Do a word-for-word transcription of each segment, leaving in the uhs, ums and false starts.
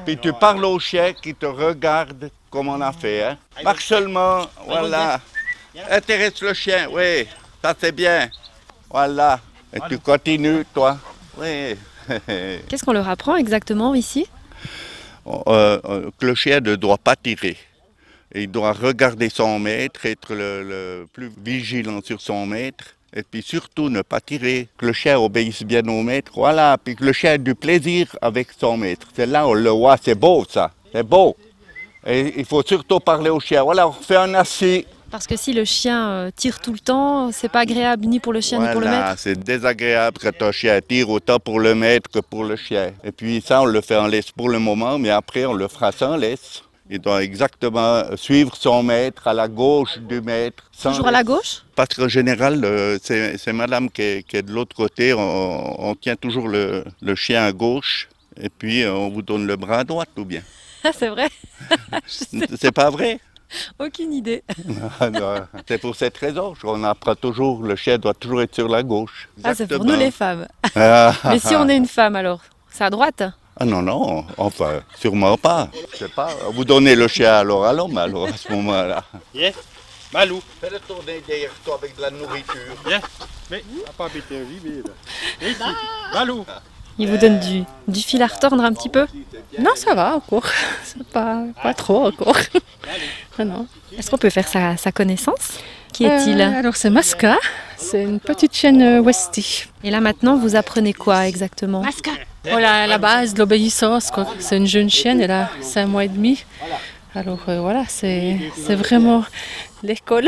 Puis tu parles au chien qui te regarde comme on a fait. Hein? Marche seulement, voilà. Intéresse le chien, oui, ça c'est bien. Voilà. Et tu continues, toi. Oui. Qu'est-ce qu'on leur apprend exactement ici? Euh, euh, que le chien ne doit pas tirer. Il doit regarder son maître, être le, le plus vigilant sur son maître. Et puis surtout ne pas tirer, que le chien obéisse bien au maître, voilà, puis que le chien ait du plaisir avec son maître. C'est là où on le voit, c'est beau ça, c'est beau. Et il faut surtout parler au chien, voilà, on fait un assis. Parce que si le chien euh, tire tout le temps, c'est pas agréable ni pour le chien ni pour le Voilà, maître. c'est désagréable quand un chien tire, autant pour le maître que pour le chien. Et puis ça, on le fait en laisse pour le moment, mais après on le fera sans laisse. Il doit exactement suivre son maître à la gauche du maître. Toujours à la gauche? Parce qu'en général, euh, c'est, c'est madame qui est, qui est de l'autre côté. On, on tient toujours le, le chien à gauche et puis euh, on vous donne le bras à droite ou bien. Ah, c'est vrai? C'est pas vrai? Aucune idée. C'est pour cette raison qu'on apprend toujours, le chien doit toujours être sur la gauche. Ah, c'est pour nous les femmes. Ah, Mais si on est une femme alors, c'est à droite? Ah non, non, enfin, sûrement pas. Je sais pas, vous donnez le chien alors à l'homme, alors à ce moment-là. Yeah. Malou. Fais-le tourner derrière toi avec de la nourriture. Yeah. Mais, à pas habiter un gibier, là. Viens ici. Malou. Il vous donne du, du fil à retordre un petit peu? Non, ça va encore. C'est pas, pas trop encore. Non, non. Est-ce qu'on peut faire sa, sa connaissance? Qui est-il? Euh, alors c'est Masca, c'est une petite chienne euh, Westie. Et là maintenant, vous apprenez quoi exactement? Masca. Voilà, la base de l'obéissance, quoi. C'est une jeune chienne, elle a cinq mois et demi. Alors euh, voilà, c'est, c'est vraiment l'école,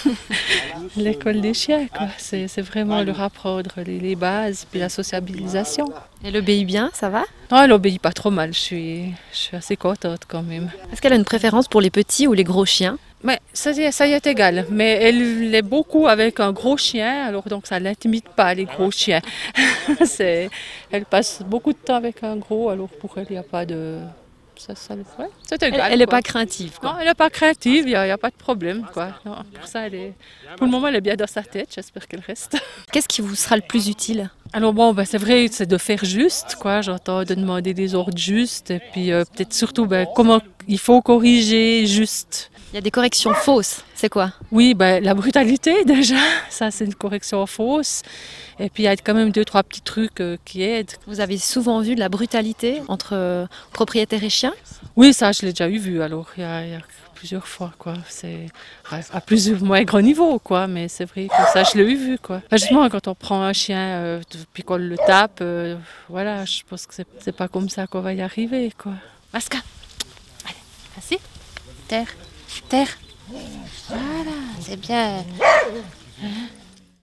l'école des chiens, quoi. C'est, c'est vraiment leur apprendre les, les bases, puis la sociabilisation. Elle obéit bien, ça va? Non, elle obéit pas trop mal, je suis, je suis assez contente quand même. Est-ce qu'elle a une préférence pour les petits ou les gros chiens? Mais ça, ça y est égal, mais elle est beaucoup avec un gros chien, alors donc ça ne l'intimide pas, les gros chiens. c'est, elle passe beaucoup de temps avec un gros, alors pour elle, il n'y a pas de... Ça, ça, ouais, c'est égal. Elle n'est quoi. pas craintive, quoi. Non, elle n'est pas craintive, il n'y a, a pas de problème, quoi. Non, pour ça, elle est... Pour le moment, elle est bien dans sa tête, j'espère qu'elle reste. Qu'est-ce qui vous sera le plus utile? Alors bon, ben, c'est vrai, c'est de faire juste, quoi. J'entends de demander des ordres justes, et puis euh, peut-être surtout ben, comment il faut corriger juste. Il y a des corrections fausses, c'est quoi? Oui, ben, la brutalité déjà, ça c'est une correction fausse. Et puis il y a quand même deux, trois petits trucs euh, qui aident. Vous avez souvent vu de la brutalité entre euh, propriétaires et chiens? Oui, ça je l'ai déjà eu vu, alors il y a, il y a plusieurs fois, quoi. C'est à plus ou moins grand niveau, quoi, mais c'est vrai que ça je l'ai eu vu, quoi. Ben, justement, quand on prend un chien, euh, puis qu'on le tape, euh, voilà, je pense que c'est, c'est pas comme ça qu'on va y arriver, quoi. Masca, allez, assis, terre. Terre. Voilà, c'est bien.